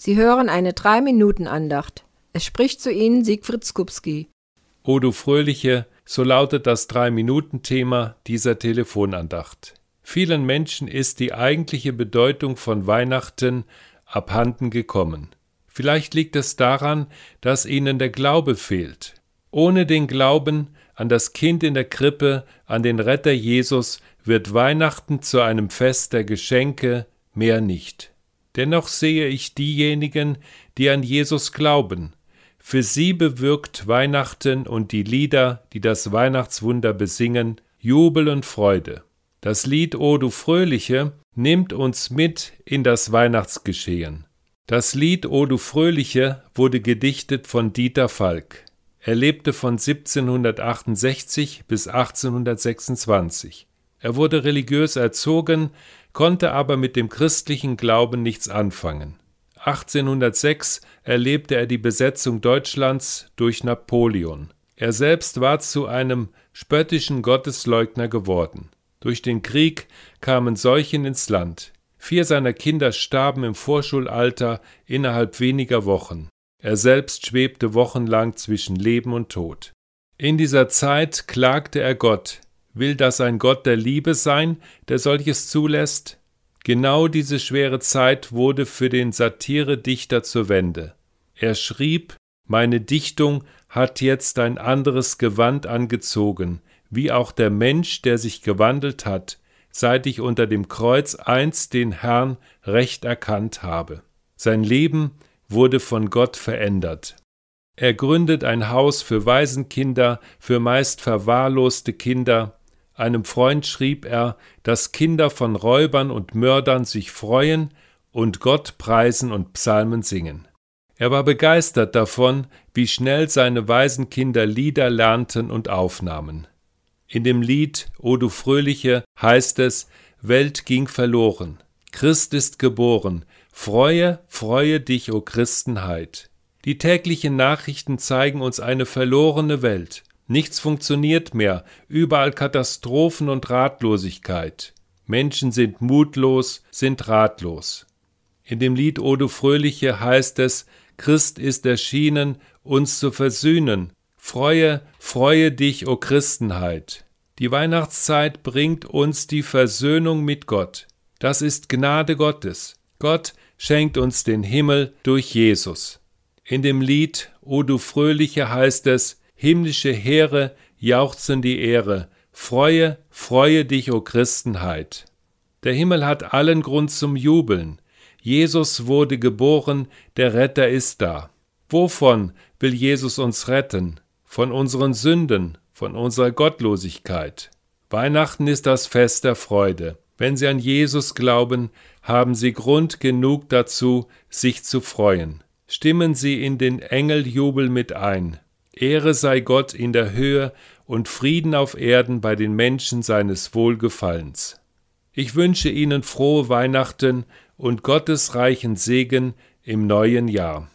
Sie hören eine 3-Minuten-Andacht. Es spricht zu Ihnen Siegfried Skupski. O du Fröhliche, so lautet das 3-Minuten-Thema dieser Telefonandacht. Vielen Menschen ist die eigentliche Bedeutung von Weihnachten abhanden gekommen. Vielleicht liegt es daran, dass ihnen der Glaube fehlt. Ohne den Glauben an das Kind in der Krippe, an den Retter Jesus, wird Weihnachten zu einem Fest der Geschenke, mehr nicht. Dennoch sehe ich diejenigen, die an Jesus glauben. Für sie bewirkt Weihnachten und die Lieder, die das Weihnachtswunder besingen, Jubel und Freude. Das Lied O du Fröhliche nimmt uns mit in das Weihnachtsgeschehen. Das Lied O du Fröhliche wurde gedichtet von Dieter Falk. Er lebte von 1768 bis 1826. Er wurde religiös erzogen, konnte aber mit dem christlichen Glauben nichts anfangen. 1806 erlebte er die Besetzung Deutschlands durch Napoleon. Er selbst war zu einem spöttischen Gottesleugner geworden. Durch den Krieg kamen Seuchen ins Land. 4 seiner Kinder starben im Vorschulalter innerhalb weniger Wochen. Er selbst schwebte wochenlang zwischen Leben und Tod. In dieser Zeit klagte er Gott. Will das ein Gott der Liebe sein, der solches zulässt? Genau diese schwere Zeit wurde für den Satiredichter zur Wende. Er schrieb: Meine Dichtung hat jetzt ein anderes Gewand angezogen, wie auch der Mensch, der sich gewandelt hat, seit ich unter dem Kreuz einst den Herrn recht erkannt habe. Sein Leben wurde von Gott verändert. Er gründet ein Haus für Waisenkinder, für meist verwahrloste Kinder. Einem Freund schrieb er, dass Kinder von Räubern und Mördern sich freuen und Gott preisen und Psalmen singen. Er war begeistert davon, wie schnell seine Waisenkinder Lieder lernten und aufnahmen. In dem Lied O du Fröhliche heißt es: Welt ging verloren, Christ ist geboren, freue, freue dich, o Christenheit. Die täglichen Nachrichten zeigen uns eine verlorene Welt. Nichts funktioniert mehr, überall Katastrophen und Ratlosigkeit. Menschen sind mutlos, sind ratlos. In dem Lied O du Fröhliche heißt es: Christ ist erschienen, uns zu versöhnen. Freue, freue dich, o Christenheit. Die Weihnachtszeit bringt uns die Versöhnung mit Gott. Das ist Gnade Gottes. Gott schenkt uns den Himmel durch Jesus. In dem Lied O du Fröhliche heißt es: Himmlische Heere jauchzen die Ehre. Freue, freue dich, o Christenheit. Der Himmel hat allen Grund zum Jubeln. Jesus wurde geboren, der Retter ist da. Wovon will Jesus uns retten? Von unseren Sünden, von unserer Gottlosigkeit. Weihnachten ist das Fest der Freude. Wenn Sie an Jesus glauben, haben Sie Grund genug dazu, sich zu freuen. Stimmen Sie in den Engeljubel mit ein. Ehre sei Gott in der Höhe und Frieden auf Erden bei den Menschen seines Wohlgefallens. Ich wünsche Ihnen frohe Weihnachten und Gottes reichen Segen im neuen Jahr.